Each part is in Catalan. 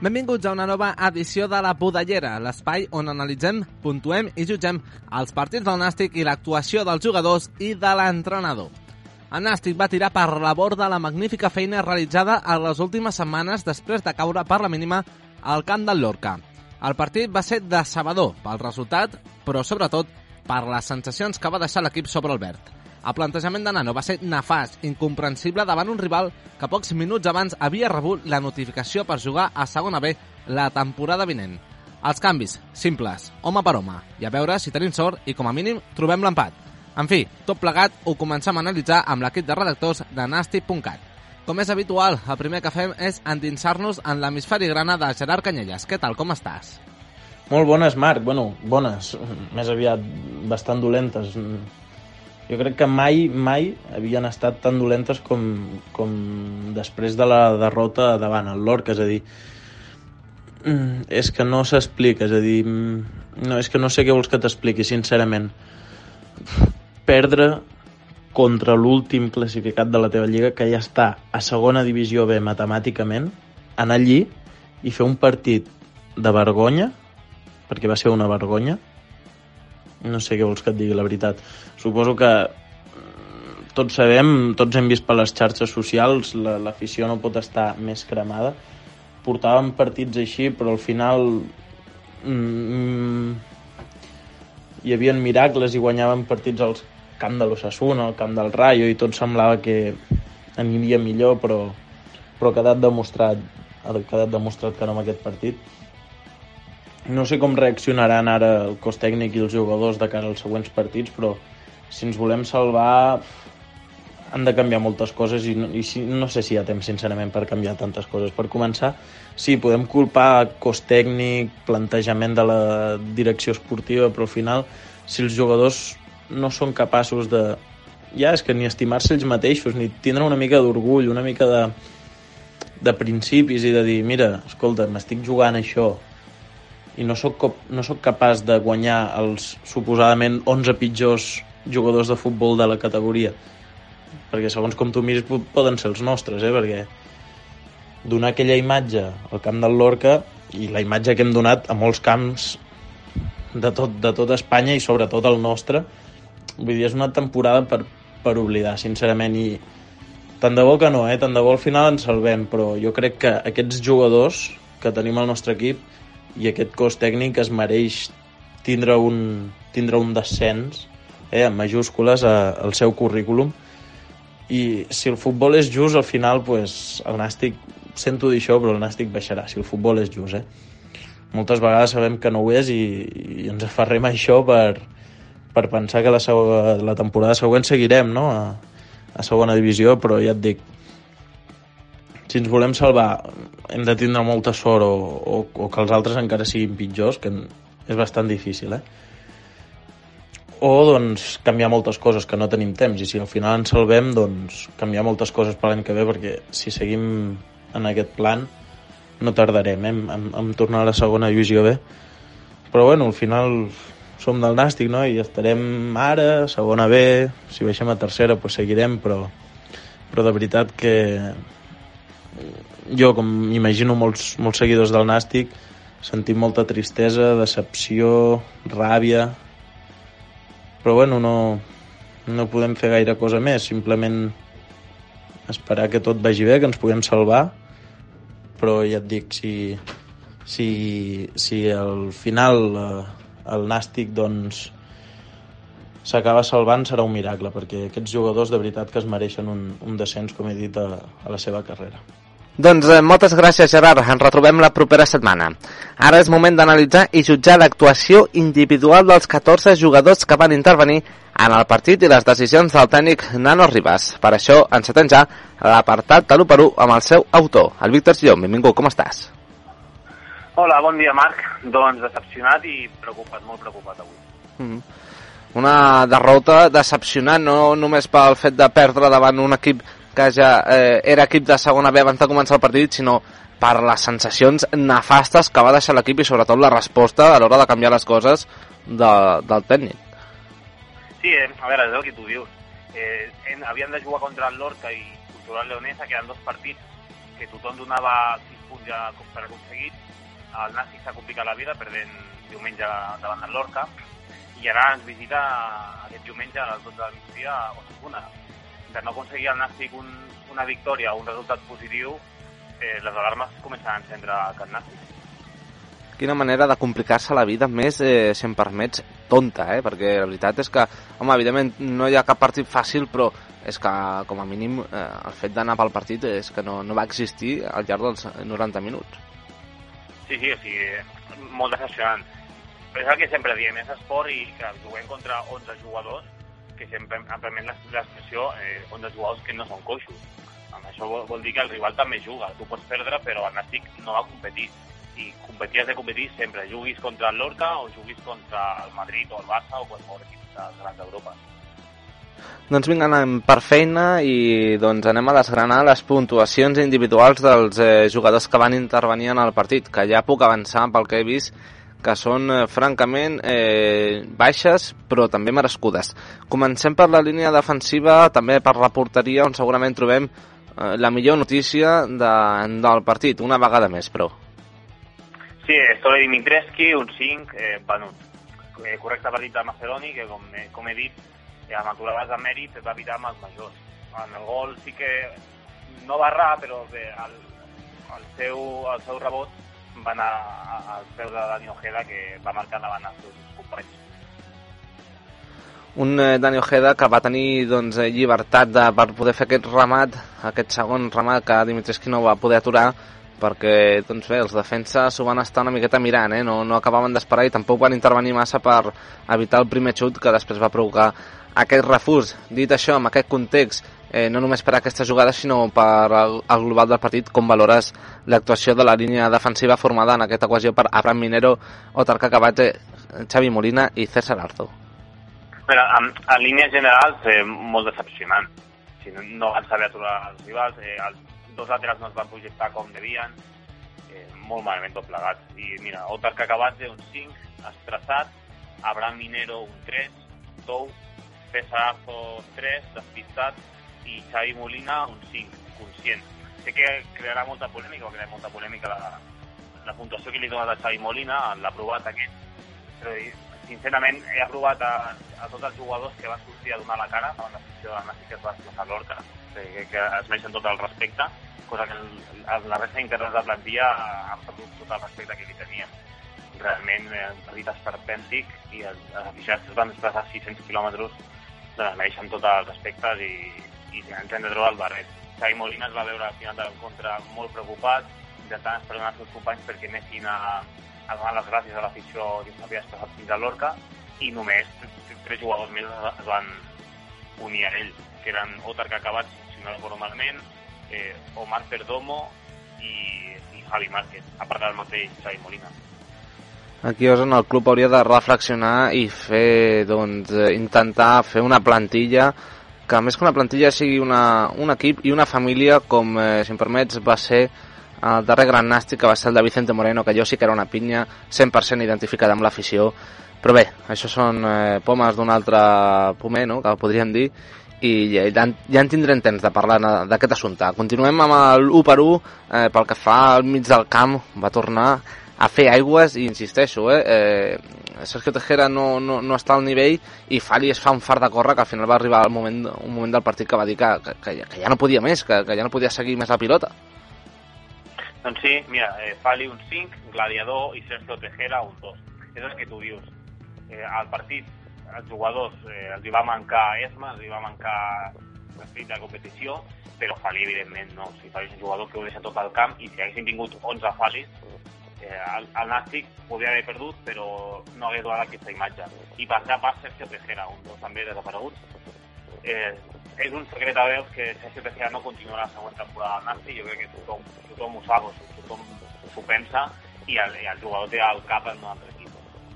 Benvinguts a una nova edició de La Budellera, l'espai on analitzem, puntuem i jutgem els partits del Nàstic i l'actuació dels jugadors i de l'entrenador. El Nàstic va tirar per la borda la magnífica feina realitzada a les últimes setmanes després de caure per la mínima al camp del Lorca. El partit va ser decebedor pel resultat, però sobretot per les sensacions que va deixar l'equip sobre el verd. El plantejament de Nano va ser nefast, incomprensible davant un rival que pocs minuts abans havia rebut la notificació per jugar a segona B la temporada vinent. Els canvis, simples, home per home, i a veure si tenim sort i com a mínim trobem l'empat. En fi, tot plegat ho comencem a analitzar amb l'equip de redactors de Nàstic.cat. Com és habitual, el primer que fem és endinsar-nos en l'hemisferi grana de Gerard Canyelles. Què tal, com estàs? Molt bones, Marc. Bueno, bones. Més aviat bastant dolentes. Jo crec que mai havien estat tan dolentes com després de la derrota davant el Lorca, és a dir, és que no s'explica, és a dir, no, és que no sé què vols que t'expliqui, sincerament. Perdre contra l'últim classificat de la teva lliga, que ja està a segona divisió B matemàticament, anar allí i fer un partit de vergonya, perquè va ser una vergonya. No sé què vols que et digui, la veritat. Suposo que tots sabem, tots hem vist per les xarxes socials, l'afició no pot estar més cremada. Portàvem partits així, però al final hi havia miracles i guanyaven partits al camp de l'Osasuna, al camp del Rayo, i tot semblava que aniria millor, però ha quedat demostrat que no en aquest partit. No sé com reaccionaran ara el cos tècnic i els jugadors de cara als següents partits, però si ens volem salvar han de canviar moltes coses i no sé si hi ha temps, sincerament, per canviar tantes coses. Per començar, sí, podem culpar cos tècnic, plantejament de la direcció esportiva, però al final, si els jugadors no són capaços de... Ja és que ni estimar-se ells mateixos, ni tindre una mica d'orgull, una mica de principis i de dir, mira, escolta, m'estic jugant això, i no soc capaç de guanyar els suposadament 11 pitjors jugadors de futbol de la categoria, perquè segons com tu miris poden ser els nostres, perquè donar aquella imatge al camp del Lorca i la imatge que hem donat a molts camps de tot Espanya i sobretot el nostre, vull dir, és una temporada per oblidar, sincerament, i tant de bo que no, tant de bo al final ens salvem, però jo crec que aquests jugadors que tenim al nostre equip i aquest cos tècnic es mereix tindre un descens amb majúscules al seu currículum, i si el futbol és just, al final pues, el Nàstic, sento dir això, però el Nàstic baixarà, si el futbol és just. Moltes vegades sabem que no ho és i ens aferrem a això per pensar que la temporada següent seguirem, no? a segona divisió, però ja et dic, si ens volem salvar hem de tindre molta sort o que els altres encara siguin pitjors, que és bastant difícil, o doncs canviar moltes coses que no tenim temps, i si al final ens salvem, doncs canviar moltes coses per l'any que ve, perquè si seguim en aquest plan no tardarem en tornar a la segona divisió B. Però bueno, al final som del Nàstic, no? I estarem ara a segona B, si baixem a tercera pues seguirem, però de veritat que jo, com imagino molts seguidors del Nàstic, sentim molta tristesa, decepció, ràbia, però bueno, no podem fer gaire cosa més, simplement esperar que tot vagi bé, que ens puguem salvar, però ja et dic, si al final el Nàstic doncs s'acaba salvant, serà un miracle, perquè aquests jugadors de veritat que es mereixen un descens, com he dit, a la seva carrera. Doncs moltes gràcies, Gerard. Ens retrobem la propera setmana. Ara és moment d'analitzar i jutjar l'actuació individual dels 14 jugadors que van intervenir en el partit i les decisions del tècnic Nano Ribas. Per això encetem ja l'apartat de l'1x1 amb el seu autor, el Víctor Sion. Benvingut, com estàs? Hola, bon dia, Marc. Doncs decepcionat i preocupat, molt preocupat avui. Una derrota decepcionant, no només pel fet de perdre davant un equip que ja era equip de segona B abans de començar el partit, sinó per les sensacions nefastes que va deixar l'equip i sobretot la resposta a l'hora de canviar les coses del tècnic. Sí, a veure, és el que tu dius. Havien de jugar contra el Lorca i Cultural Leonesa, que eren dos partits que tothom donava punts ja per aconseguit. El Nàstic s'ha complicat la vida perdent diumenge davant del Lorca i ara ens visita aquest diumenge a les 12 del migdia a Osasuna. Per no aconseguir el Nàstic una victòria o un resultat positiu, les alarmes comencen a encendre a Can Nàstic. Quina manera de complicar-se la vida més, si em permets, tonta, perquè la veritat és que, home, evidentment no hi ha cap partit fàcil, però és que, com a mínim, el fet d'anar pel partit és que no va existir al llarg dels 90 minuts. Sí, o sigui, molt decepcionant. Però és el que sempre diem, és esport i que juguem contra 11 jugadors, que sempre em permet l'expressió 11 jugadors que no són coixos. Amb això vol dir que el rival també juga. Tu pots perdre, però el Nàstic no va competir. I competir has de competir sempre, juguis contra el Lorca o juguis contra el Madrid o el Barça o qualsevol equip dels grans d'Europa. Doncs vinga, anem per feina i doncs anem a desgranar les puntuacions individuals dels jugadors que van intervenir en el partit, que ja puc avançar pel que he vist que són francament baixes però també merescudes. Comencem per la línia defensiva, també per la porteria, on segurament trobem la millor notícia del partit, una vegada més, però. Sí, Stoy Dimitrescu, un 5, venut. Correcte partit de Macedoni, que com he dit, amb aturades de mèrit va evitar amb els majors. En el gol sí que no va errar, però bé, el seu rebot va anar als peus de Dani Ojeda, que va marcar davant els seus companys. Un Dani Ojeda que va tenir doncs, llibertat per poder fer aquest segon remat que Dimitrescu no va poder aturar, perquè doncs bé, els defenses s'ho van estar una miqueta mirant, no acabaven d'esperar i tampoc van intervenir massa per evitar el primer xut que després va provocar aquest refús. Dit això, en aquest context, no només per aquesta jugada sinó per el global del partit, com valores l'actuació de la línia defensiva formada en aquesta equació per Abraham Minero, Otar Cacabatze, Xavi Molina i César Arzo. Però en línies generals, molt decepcionant. No van saber aturar els rivals, els dos laterals no es van projectar com devien, molt malament tot plegat. I mira, Otar Cacabatze, un 5, estressat, Abraham Minero, un 3, tou, César Arzo, 3, despistat, i Xavi Molina, un 5, conscient. Sé que crearà molta polèmica la puntuació que li dona a Xavi Molina, l'ha aprovat aquest, però sincerament he aprovat a tots els jugadors que van sortir a donar la cara davant la secció de Nàstic, que es va desplaçar a l'Orca, que es mereixen tot el respecte, cosa que la resta d'interns de plantilla han perdut tot el respecte que li tenien. Realment, un partit esperpèntic i els aficionats es van desplaçar 600 quilòmetres, doncs mereixen tot el respecte i ens hem de trobar el barret. Xavi Molina es va veure al final de l'encontre molt preocupat, intentant esperar els seus companys perquè anessin a donar les gràcies a l'afició que s'havia desplaçat fins a l'Orca, i només 3 jugadors més es van unir a ell, que eren Otar Cacabatze, si no recordo malament, Omar Perdomo i Javi Márquez, a part del mateix Xavi Molina. Aquí és on el club hauria de reflexionar i fer, intentar fer una plantilla que més que una plantilla sigui un equip i una família com, si em permets, va ser el darrer gran nàstic, que va ser el de Vicente Moreno, que jo sí que era una pinya 100% identificada amb l'afició, però bé, això són pomes d'un altre pomer, no?, que podríem dir, i ja en tindrem temps de parlar d'aquest assumpte. Continuem amb l'1 per 1, pel que fa al mig del camp, va tornar a fer aigües i insisteixo, Sergio Tejera no està al nivell i Fali es fa un fart de córrer, que al final va arribar un moment del partit que va dir que ja no podia més, que ja no podia seguir més la pilota. Doncs sí, mira, Fali un 5, Gladiador i Sergio Tejera un 2. És el que tu dius. Al partit, els jugadors els hi va mancar esma, els hi va mancar l'esperit de competició, però Fali, evidentment, no. Si Fali és un jugador que ho deixa tot al camp, i si haguessin tingut 11 Falis, el Nàstic podria haver perdut, però no hagués donat aquesta imatge. I per allà pas Sergio Tejera, un 2 també desaparegut. És un secret a veus que Sergio Tejera no continuarà la següent temporada al Nàstic. Jo crec que tothom ho sap, tothom s'ho pensa, i el jugador té al cap en un altre equip.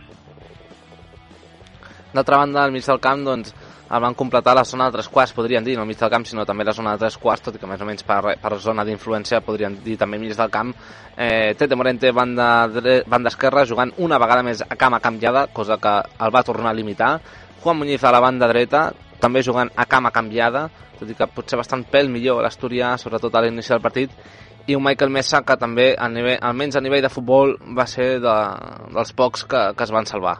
D'altra banda, al mig del camp, doncs, el van completar la zona de 3 quarts, podríem dir, no al mig del camp, sinó també la zona de 3 quarts, tot i que més o menys per zona d'influència, podríem dir també mig del camp. Tete Morente, banda esquerra, jugant una vegada més a cama canviada, cosa que el va tornar a limitar. Juan Muñiz a la banda dreta, també jugant a cama canviada, tot i que potser bastant pèl millor l'Asturià, sobretot a l'inici del partit. i un Michael Mesa que també, almenys a nivell de futbol, va ser dels pocs que es van salvar.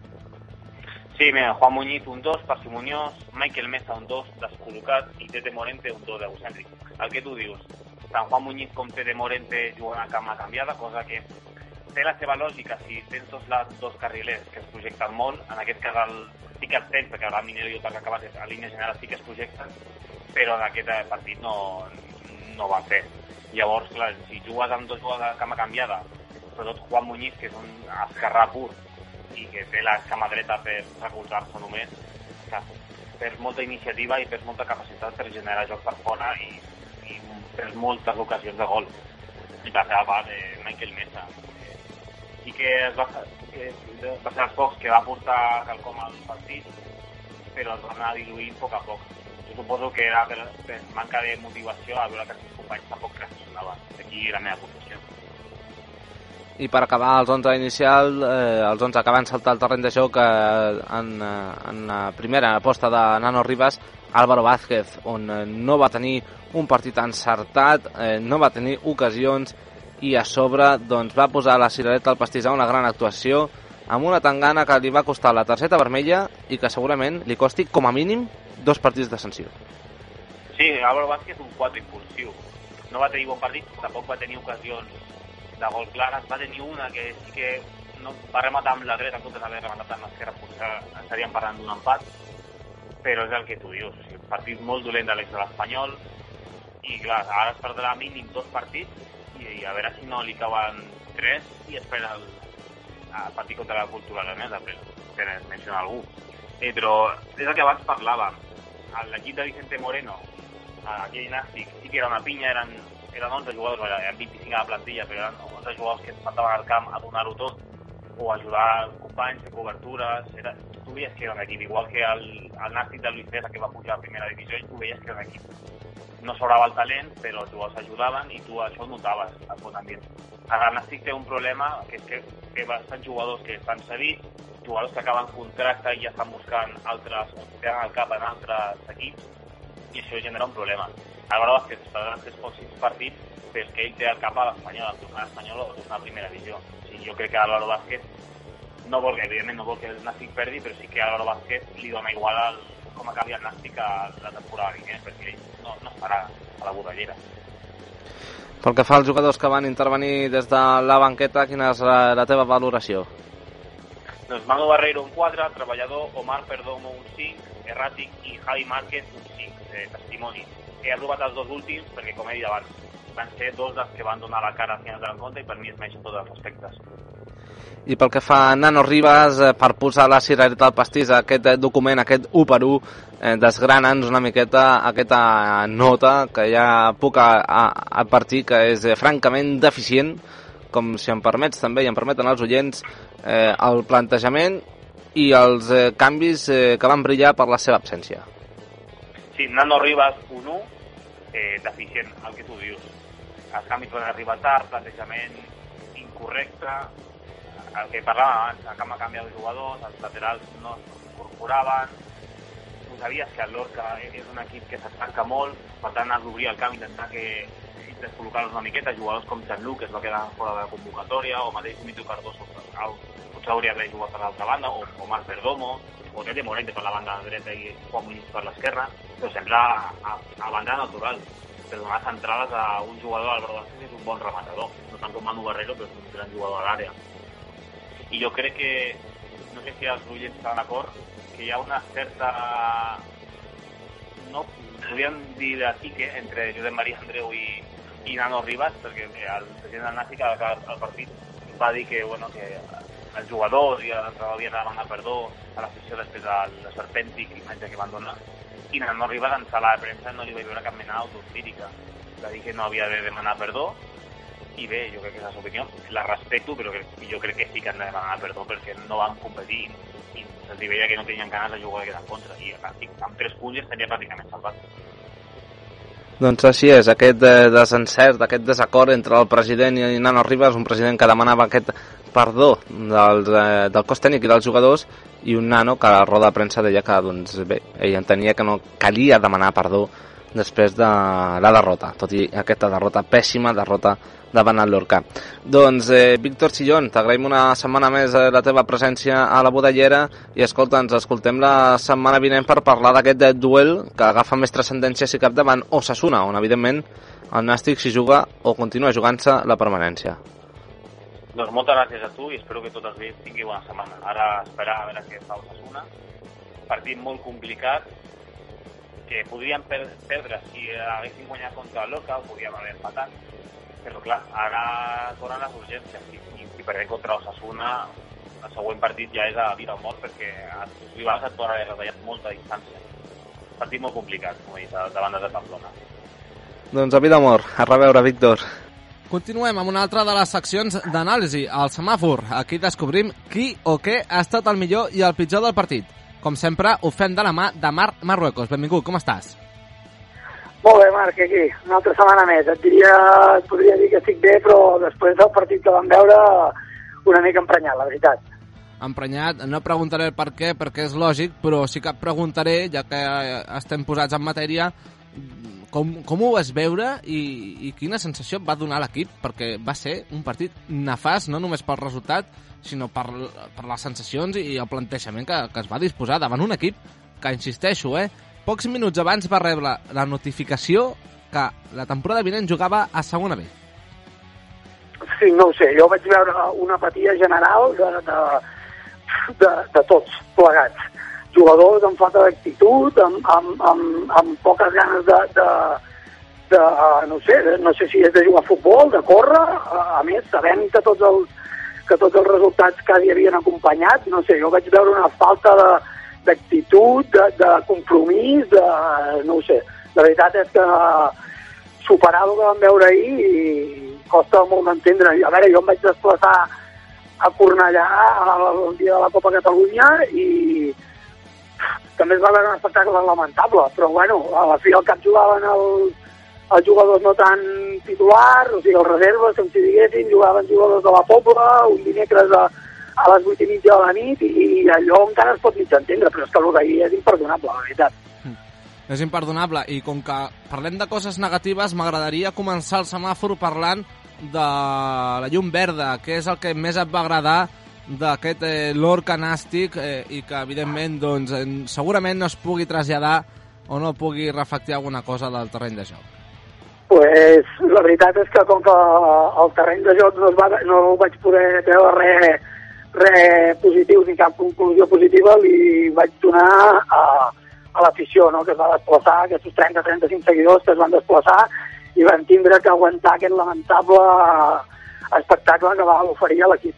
Sí, mira, Juan Muñiz un 2, parsimoniós, Michael Mesa un 2, descol·locat, i Tete Morente un 2 d'egocèntric. El que tu dius, tant Juan Muñiz com Tete Morente juguen a cama canviada, cosa que té la seva lògica si tens dos carrilers que es projecten molt. En aquest cas sí que els tens, perquè ara Minero i Otac acabat a línia general sí que es projecten, però en aquest partit no va fer. Llavors, clar, si jugues amb dos jugadors a cama canviada, sobretot Juan Muñiz, que és un esquerrà pur i que té la cama dreta per recolzar-se només, que perds molta iniciativa i perds molta capacitat per generar joc per fora i perds moltes ocasions de gol. I per seva part, Michael Mesa sí que va ser els pocs que va portar quelcom al partit, però es va anar diluint a poc a poc. Jo suposo que era per manca de motivació a veure que els companys tampoc reaccionaven. Aquí la meva posició. I per acabar els 11 inicial, els 11 que van saltar el terreny de joc en la primera aposta de Nano Rivas, Álvaro Vázquez, on no va tenir un partit encertat, no va tenir ocasions i a sobre doncs, va posar la cirereta al pastís a una gran actuació amb una tangana que li va costar la targeta vermella i que segurament li costi com a mínim 2 partits de sanció. Sí, Álvaro Vázquez un 4 impulsiu. No va tenir bon partit, tampoc va tenir ocasions de gol clares, va tenir una que sí que no, va rematar amb la dreta, en comptes d'haver rematat amb l'esquerra, potser estaríem parlant d'un empat, però és el que tu dius, o sigui, un partit molt dolent de l'ex de l'Espanyol, i clar, ara es perdrà mínim 2 partits, i a veure si no li cauen 3 i espera el partit contra la Cultura Leonesa, per mencionar algú. Però és el que abans parlàvem, l'equip de Vicente Moreno, aquell Nàstic, sí que era una pinya, eren 11 jugadors, eren 25 a la plantilla, però eren 11 jugadors que es mataven al camp a donar-ho tot, o ajudar els companys de cobertures. Tu veies que era un equip, igual que el Nàstic de Luis César, que va pujar a primera divisió, i tu veies que era un equip. No sobrava el talent, però els jugadors ajudaven i tu això ho notaves al bon ambient. Ara el Nàstic té un problema, que és que té bastants jugadors que estan cedits, jugadors que acaben contracte i ja estan buscant altres, o tenen el cap en altres equips, i això genera un problema. Álvaro Vázquez està durant 3 o 6 partits perquè ell té el cap a l'Espanyol, el tornar a l'Espanyol o tornar a primera divisió. O sigui, jo crec que Álvaro Vázquez evidentment no vol que el Nàstic perdi, però sí que Álvaro Vázquez li dona igual com acabi el Nàstic a la temporada vinent, perquè ell no estarà a la Budellera. Pel que fa als jugadors que van intervenir des de la banqueta, quina és la teva valoració? Doncs Manu Barreiro un 4, Treballador, Omar Perdomo un 5, Erràtic i Javi Márquez un 5, testimoni. He robat els 2 últims perquè, com he dit abans, van ser 2 dels que van donar la cara al final de l'encontre i per mi es mereixen tots els respectes. I pel que fa a Nano Rivas, per posar la cirereta al pastís, aquest document, aquest 1x1, desgrana'ns una miqueta aquesta nota que ja puc advertir que és francament deficient, com si em permets també i em permeten els oients, el plantejament i els canvis que van brillar per la seva absència. Sí, Nano Rivas 1-1, deficient, el que tu dius. Els canvis van arribar tard, plantejament incorrecte, el que parlàvem abans, el camp ha canviat de jugadors, els laterals no s'incorporaven, tu sabies que el Lorca és un equip que s'estanca molt, per tant has d'obrir el camp, intentar que descol·locar-los una miqueta, jugadors com Jean-Luc, que es va quedar fora de la convocatòria, o mateix Mito Cardoso, potser hauria d'haver jugat per l'altra banda, o Omar Perdomo, o Tete Morente per la banda dreta i Juan Muñiz per l'esquerra, però sempre a banda natural, per donar centrades a un jugador, Álvaro Vázquez és un bon rematador, no tant com Manu Barreiro, però és un gran jugador a l'àrea. I jo crec que, no sé si els oients estan d'acord, que hi ha una certa, no, podríem dir de tique entre Josep Maria Andreu i Nano Rivas, perquè el president del Nàstic al partit va dir que, bueno, que els jugadors i l'entrenador havien de demanar perdó a l'afició després de l'esperpèntic imatge que van donar, i Nano Rivas en sala de premsa no li va veure cap mena d'autocrítica, va dir que no havia de demanar perdó. I bé, jo crec que és la seva opinió, la respecto, però jo crec que sí que han de demanar perdó perquè no van competir i se'ls veia que no tenien ganes de jugar aquest en contra i amb 3 punts estaria pràcticament salvat. Doncs així és, aquest desencert, aquest desacord entre el president i Nano Rivas, un president que demanava aquest perdó del cos tècnic i dels jugadors, i un Nano que a la roda de premsa deia que, doncs bé, ell entenia que no calia demanar perdó després de la derrota, tot i aquesta derrota, pèssima derrota davant el Lorca. Doncs, Víctor Chillón, t'agraïm una setmana més la teva presència a la Budellera i escolta, ens escoltem la setmana vinent per parlar d'aquest duel que agafa més transcendència si cap davant Osasuna, on evidentment el Nàstic s'hi juga o continua jugant-se la permanència. Doncs moltes gràcies a tu i espero que tots els veïns tinguin bona setmana. Ara esperar a veure què fa Osasuna. Partit molt complicat que podríem perdre si haguéssim guanyat contra el Lorca o podríem haver empatat. Però clar, ara tornen les urgències i si perdem contra Osasuna el següent partit ja és a vida o mort perquè els rivals et poden haver retallat molta distància. Partit molt complicat, com he dit, davant de Pamplona. Doncs a vida o mort. A reveure, Víctor. Continuem amb una altra de les seccions d'anàlisi, el semàfor. Aquí descobrim qui o què ha estat el millor i el pitjor del partit. Com sempre, ho fem de la mà de Marc Marruecos. Benvingut, com estàs? Molt bé, Marc, aquí, una altra setmana més. Et podria dir que estic bé, però després del partit que vam veure, una mica emprenyat, la veritat. Emprenyat, no preguntaré el per què, perquè és lògic, però sí que et preguntaré, ja que estem posats en matèria, com ho vas veure i quina sensació et va donar l'equip, perquè va ser un partit nefast, no només pel resultat, sinó per les sensacions i el plantejament que es va disposar davant un equip que, insisteixo, pocs minuts abans va rebre la notificació que la temporada vinent jugava a segona B. Sí, no ho sé, jo vaig veure una apatia general de tots plegats. Jugadors amb falta d'actitud, amb poques ganes no sé si és de jugar a futbol, de córrer, a més, sabent que tots els resultats quasi havien acompanyat, no sé, jo vaig veure una falta d'actitud, de compromís, no ho sé. La veritat és que superar el que vam veure ahir i costa molt d'entendre. A veure, jo em vaig desplaçar a Cornellà el dia de la Copa Catalunya i també es va veure un espectacle lamentable, però bueno, a la fi al cap jugaven els jugadors no tan titulars, o sigui, els reserves, com si diguessin, jugaven jugadors de la Pobla, un dimecres a les 8:30 de la nit i allò encara es pot mig entendre, però és que el d'ahir és imperdonable, la veritat. És imperdonable, i com que parlem de coses negatives, m'agradaria començar el semàfor parlant de la llum verda, que és el que més et va agradar d'aquest Lorca Nàstic i que evidentment doncs, segurament no es pugui traslladar o no pugui reflectir alguna cosa del terreny de joc. Pues la veritat és que com que el terreny de joc no vaig poder treure res positiu ni cap conclusió positiva, li vaig donar a l'afició, no?, que es va desplaçar, aquests 30-35 seguidors que es van desplaçar i van tindre que aguantar aquest lamentable espectacle que va oferir a l'equip.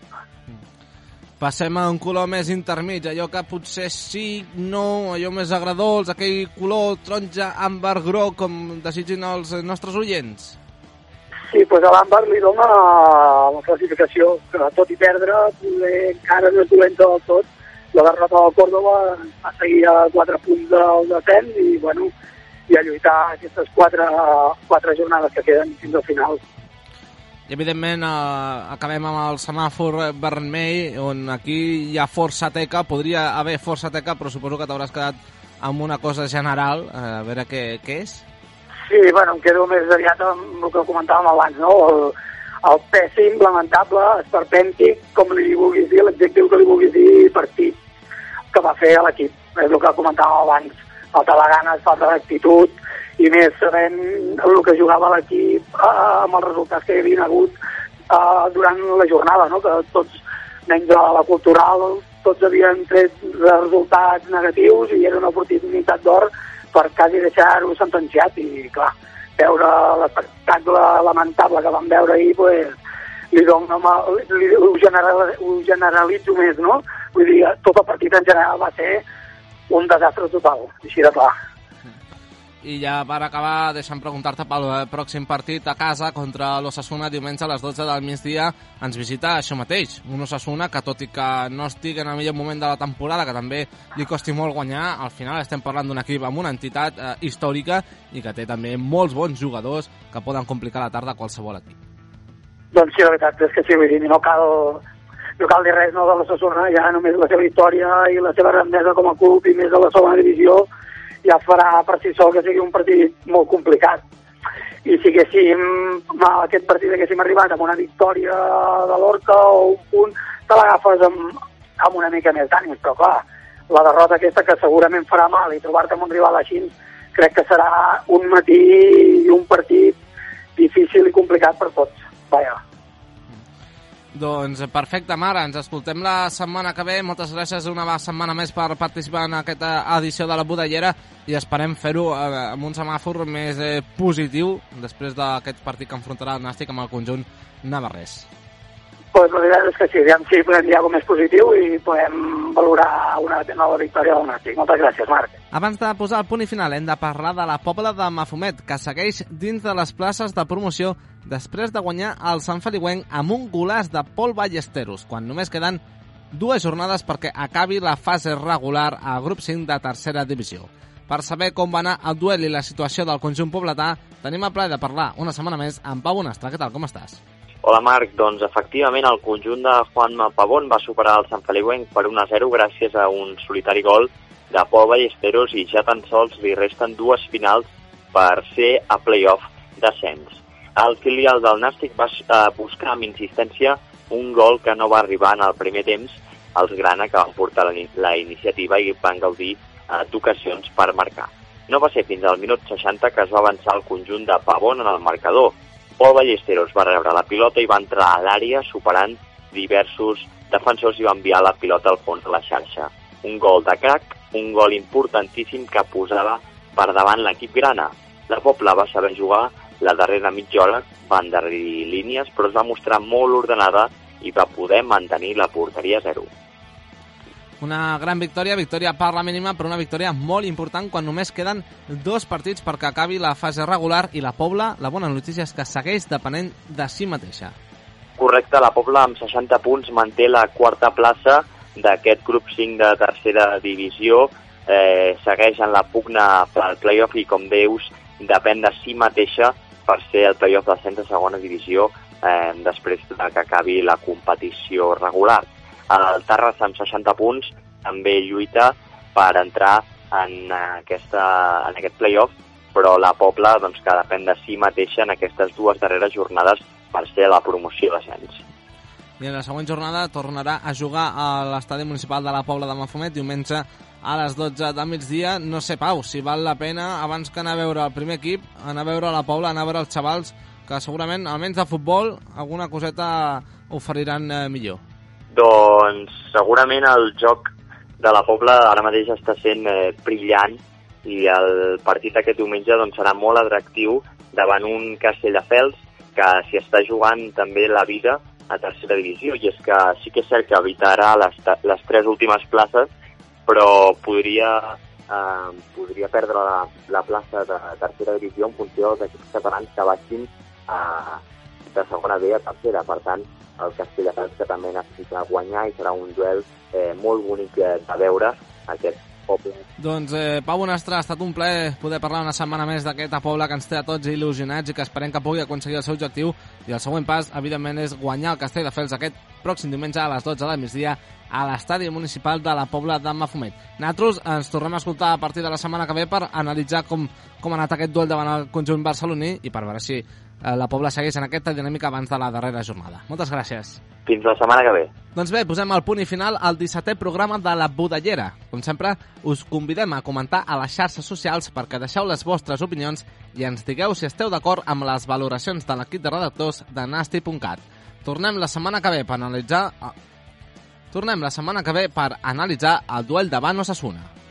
Passem a un color més intermig, allò que potser sí, no, allò més agradós, aquell color taronja, àmbar, groc, com desitgin els nostres oients. Sí, doncs a l'àmbar li dona la classificació, que tot i perdre encara no és dolenta del tot. La derrota del Córdoba va seguir a 4 punts del descens i, bueno, i a lluitar aquestes 4 jornades que queden fins al final. I, evidentment, acabem amb el semàfor vermell, on aquí hi ha força teca, podria haver força teca, però suposo que t'hauràs quedat amb una cosa general, a veure què és. Sí, bueno, em quedo més aviat amb el que comentàvem abans, no? El pèssim, lamentable, esperpèntic, com li vulguis dir, l'adjectiu que li vulguis dir, partit que va fer a l'equip. És el que comentàvem abans, falta de ganes, falta d'actitud, i més sabent el que jugava l'equip amb els resultats que hi havia hagut durant la jornada, no? Que tots, menys a la Cultural, tots havien tret resultats negatius i era una oportunitat d'or per quasi deixar-ho sentenciat i, clar, veure l'espectacle lamentable que vam veure ahir, pues, ho generalitzo més, no? Vull dir, tot el partit en general va ser un desastre total, així de clar. I ja per acabar, deixa'm preguntar-te pel pròxim partit a casa contra l'Osasuna diumenge a les 12 del migdia. Ens visita això mateix, un Osasuna que, tot i que no estigui en el millor moment de la temporada, que també li costi molt guanyar, al final estem parlant d'un equip amb una entitat històrica i que té també molts bons jugadors que poden complicar la tarda a qualsevol equip. Doncs sí, la veritat és que sí, vull dir, no cal dir res, no, de l'Osasuna, ja només la seva història i la seva grandesa com a club i més de la segona divisió ja farà per si sol que sigui un partit molt complicat. I si aquest partit haguéssim arribat amb una victòria de l'Orca o un punt, te l'agafes amb una mica més d'ànim, però clar, la derrota aquesta que segurament farà mal i trobar-te amb un rival així, crec que serà un matí i un partit difícil i complicat per tots. Vaja. Doncs perfecte, Marc, ens escoltem la setmana que ve. Moltes gràcies una setmana més per participar en aquesta edició de la Budellera i esperem fer-ho amb un semàfor més positiu després d'aquest partit que enfrontarà el Nàstic amb el conjunt navarrès. Pues la veritat és que sí, aviam si podem dir alguna més positiu i podem valorar una nova victòria del Nàstic. Moltes gràcies, Marc. Abans de posar el punt i final, hem de parlar de la Pobla de Mafumet, que segueix dins de les places de promoció després de guanyar el Sant Feliuenc amb un golaç de Pol Ballesteros, quan només queden 2 jornades perquè acabi la fase regular al grup 5 de tercera divisió. Per saber com va anar el duel i la situació del conjunt pobletà, tenim el plaer de parlar una setmana més amb Pau Bonastre. Què tal, com estàs? Hola Marc, doncs efectivament el conjunt de Juanma Pavón va superar el Sant Feliuenc per 1-0 gràcies a un solitari gol de Pol Ballesteros i ja tan sols li resten 2 finals per ser a play-off d'ascens. El filial del Nàstic va buscar amb insistència un gol que no va arribar en el primer temps. Els grana que van portar la iniciativa i van gaudir d'ocasions per marcar. No va ser fins al minut 60 que es va avançar el conjunt de Pavón en el marcador. Pol Ballesteros va rebre la pilota i va entrar a l'àrea superant diversos defensors i va enviar la pilota al fons de la xarxa. Un gol de crac, un gol importantíssim que posava per davant l'equip grana. La Pobla va saber jugar la darrera mitja hora, va endarrerir línies, però es va mostrar molt ordenada i va poder mantenir la porteria a 0. Una gran victòria per la mínima, però una victòria molt important quan només queden 2 partits perquè acabi la fase regular i la Pobla, la bona notícia és que segueix depenent de si mateixa. Correcte, la Pobla amb 60 punts manté la 4a plaça d'aquest grup 5 de tercera divisió, segueix en la pugna pel play-off i com veus depèn de si mateixa per ser el play-off d'ascens de segona divisió després que acabi la competició regular. El Terrassa amb 60 punts també lluita per entrar en aquest play-off, però la Pobla doncs, que depèn de si mateixa en aquestes 2 darreres jornades per ser la promoció d'ascens. I en la següent jornada tornarà a jugar a l'estadi municipal de la Pobla de Mafumet diumenge a les 12 del migdia. No sé, Pau, si val la pena, abans que anar a veure el primer equip, anar a veure la Pobla, anar a veure els xavals, que segurament, almenys de futbol, alguna coseta oferiran millor. Doncs segurament el joc de la Pobla ara mateix està sent brillant i el partit aquest diumenge doncs, serà molt atractiu davant un Castelldefels que s'hi està jugant també la vida a tercera divisió, i és que sí que és cert que evitarà les 3 últimes places, però podria perdre la plaça de tercera divisió en funció d'aquests catalans que baixin de segona B a tercera. Per tant, el Castelldefels que també necessita guanyar i serà un duel molt bonic de veure aquest poble. Doncs Pau Bonastre, ha estat un plaer poder parlar una setmana més d'aquesta Pobla que ens té a tots il·lusionats i que esperem que pugui aconseguir el seu objectiu, i el següent pas, evidentment, és guanyar el Castelldefels aquest pròxim diumenge a les 12 del migdia a l'estadi municipal de la Pobla de Mafumet. Nosaltres ens tornem a escoltar a partir de la setmana que ve per analitzar com ha anat aquest duel davant el conjunt barceloní i per veure si la Pobla segueix en aquesta dinàmica abans de la darrera jornada. Moltes gràcies. Fins la setmana que ve. Doncs bé, posem el punt i final al 17è programa de la Budellera. Com sempre, us convidem a comentar a les xarxes socials perquè deixeu les vostres opinions i ens digueu si esteu d'acord amb les valoracions de l'equip de redactors de Nasti.cat. Tornem la setmana que ve per analitzar el duel davant Osasuna.